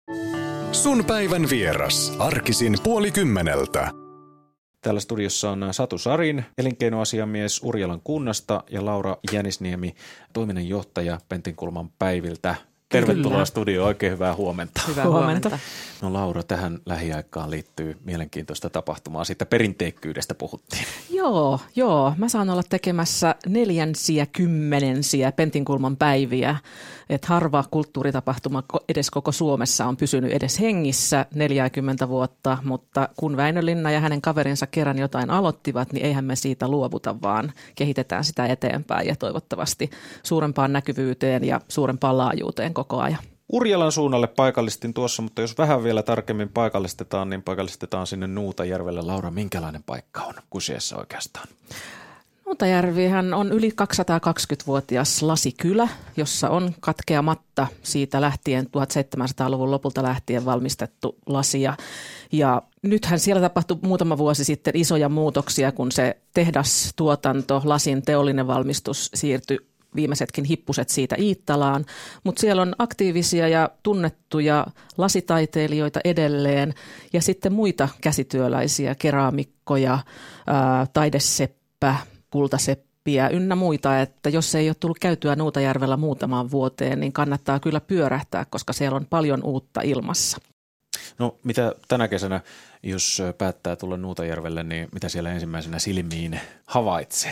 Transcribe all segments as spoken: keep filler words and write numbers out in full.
Sun päivän vieras. Arkisin puoli kymmeneltä. Täällä studiossa on Satu Sarin, elinkeinoasiamies Urjalan kunnasta ja Laura Jänisniemi, toiminnanjohtaja Pentinkulman päiviltä. Tervetuloa Kyllä. studioon, oikein hyvää huomenta. Hyvää huomenta. No Laura, tähän lähiaikaan liittyy mielenkiintoista tapahtumaa. Siitä perinteikkyydestä puhuttiin. Joo, joo. Mä saan olla tekemässä neljänsiä, kymmenensiä Pentinkulman päiviä. Että harva kulttuuritapahtuma edes koko Suomessa on pysynyt edes hengissä neljäkymmentä vuotta, mutta kun Väinö Linna ja hänen kaverinsa kerran jotain aloittivat, niin eihän me siitä luovuta, vaan kehitetään sitä eteenpäin ja toivottavasti suurempaan näkyvyyteen ja suurempaan laajuuteen koko ajan. Urjalan suunnalle paikallistin tuossa, mutta jos vähän vielä tarkemmin paikallistetaan, niin paikallistetaan sinne Nuutajärvelle. Laura, minkälainen paikka on kyseessä oikeastaan? Nuutajärvihän on yli kaksisataakaksikymmentävuotias lasikylä, jossa on katkeamatta siitä lähtien tuhatseitsemänsataaluvun lopulta lähtien valmistettu lasia. Ja nythän siellä tapahtui muutama vuosi sitten isoja muutoksia, kun se tehdastuotanto, lasin teollinen valmistus siirtyi viimeisetkin hippuset siitä Iittalaan, mutta siellä on aktiivisia ja tunnettuja lasitaiteilijoita edelleen ja sitten muita käsityöläisiä, keraamikkoja, ää, taideseppä, kultaseppiä ynnä muita, että jos ei ole tullut käytyä Nuutajärvellä muutamaan vuoteen, niin kannattaa kyllä pyörähtää, koska siellä on paljon uutta ilmassa. No mitä tänä kesänä, jos päättää tulla Nuutajärvelle, niin mitä siellä ensimmäisenä silmiin havaitsee?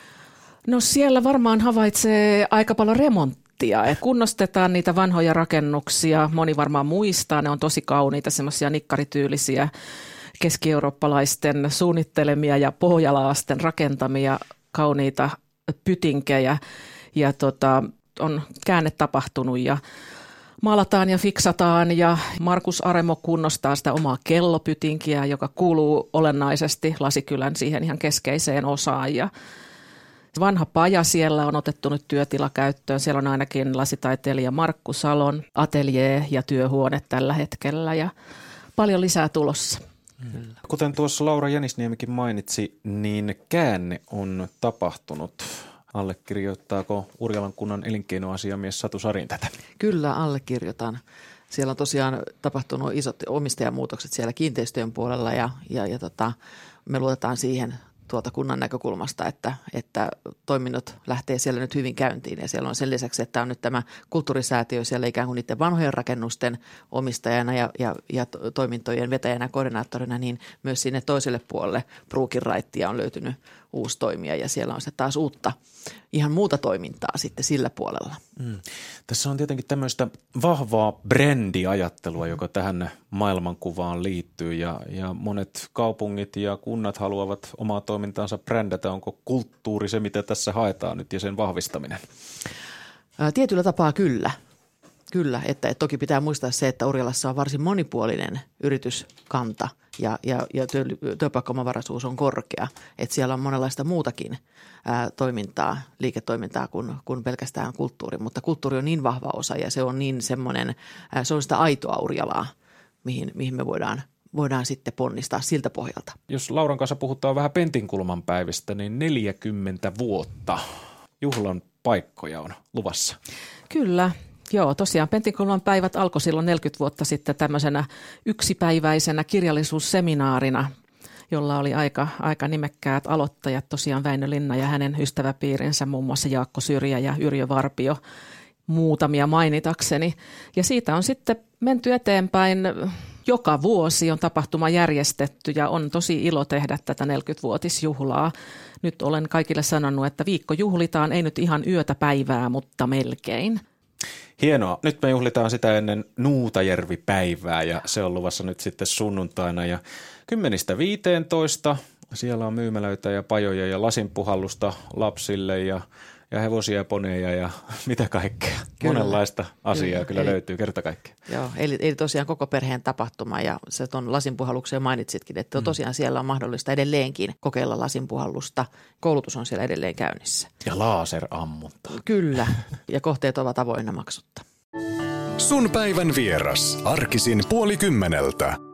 No siellä varmaan havaitsee aika paljon remonttia. Et kunnostetaan niitä vanhoja rakennuksia. Moni varmaan muistaa, ne on tosi kauniita, semmoisia nikkarityylisiä keski-eurooppalaisten suunnittelemia ja pohjalaasten rakentamia kauniita pytinkejä. Ja tota, on käänne tapahtunut ja maalataan ja fiksataan ja Markus Aremo kunnostaa sitä omaa kellopytinkiä, joka kuuluu olennaisesti Lasikylän siihen ihan keskeiseen osaan. Ja vanha paja siellä on otettu nyt työtilakäyttöön. Siellä on ainakin lasitaiteilija Markku Salon atelier ja työhuone tällä hetkellä ja paljon lisää tulossa. Kyllä. Kuten tuossa Laura Jänisniemikin mainitsi, niin käänne on tapahtunut. Allekirjoittaako Urjalan kunnan elinkeinoasiamies Satu Sarin tätä? Kyllä, allekirjoitan. Siellä on tosiaan tapahtunut isot omistajamuutokset siellä kiinteistöjen puolella ja, ja, ja tota, me luotetaan siihen tuolta kunnan näkökulmasta, että, että toiminnot lähtee siellä nyt hyvin käyntiin ja siellä on sen lisäksi, että on nyt tämä kulttuurisäätiö siellä ikään kuin niiden vanhojen rakennusten omistajana ja, ja, ja toimintojen vetäjänä ja koordinaattorina, niin myös sinne toiselle puolelle Pruukin raittia on löytynyt uusi toimija ja siellä on se taas uutta, ihan muuta toimintaa sitten sillä puolella. Mm. Tässä on tietenkin tämmöistä vahvaa brändiajattelua, joka tähän maailmankuvaan liittyy ja, ja monet kaupungit ja kunnat haluavat omaa toimintaansa brändätä. Onko kulttuuri se, mitä tässä haetaan nyt ja sen vahvistaminen? Ää, tietyllä tapaa kyllä. Kyllä, että, että toki pitää muistaa se, että Urjalassa on varsin monipuolinen yrityskanta ja, ja, ja työ, työpaikkaomavaraisuus on korkea. Että siellä on monenlaista muutakin ää, toimintaa, liiketoimintaa kuin, kuin pelkästään kulttuuri, mutta kulttuuri on niin vahva osa ja se on niin semmoinen, ää, se on sitä aitoa Urjalaa, mihin, mihin me voidaan voidaan sitten ponnistaa siltä pohjalta. Jos Lauran kanssa puhutaan vähän Pentinkulman päivistä, niin neljäkymmentä vuotta juhlan paikkoja on luvassa. Kyllä. Joo, tosiaan Pentinkulman päivät alkoi silloin neljäkymmentä vuotta sitten tämmöisenä yksipäiväisenä kirjallisuusseminaarina, jolla oli aika, aika nimekkäät aloittajat, tosiaan Väinö Linna ja hänen ystäväpiirinsä, muun muassa Jaakko Syrjä ja Yrjö Varpio, muutamia mainitakseni. Ja siitä on sitten menty eteenpäin. Joka vuosi on tapahtuma järjestetty ja on tosi ilo tehdä tätä neljäkymmenvuotisjuhlaa. Nyt olen kaikille sanonut, että viikko juhlitaan, ei nyt ihan yötä päivää, mutta melkein. Hienoa. Nyt me juhlitaan sitä ennen Nuutajärvi-päivää ja se on luvassa nyt sitten sunnuntaina ja kymmenistä viiteentoista. Siellä on myymälöitä ja pajoja ja lasinpuhallusta lapsille ja, ja hevosia ja poneja ja mitä kaikkea. Kyllä. Monenlaista asiaa kyllä, kyllä eli, löytyy kerta kaikkea. Joo, eli, eli tosiaan koko perheen tapahtuma ja se tuon lasinpuhalluksen mainitsitkin, että mm. tosiaan siellä on mahdollista edelleenkin kokeilla lasinpuhallusta. Koulutus on siellä edelleen käynnissä. Ja laserammunta. Kyllä, ja kohteet ovat avoinna maksutta. Sun päivän vieras. Arkisin puoli kymmeneltä.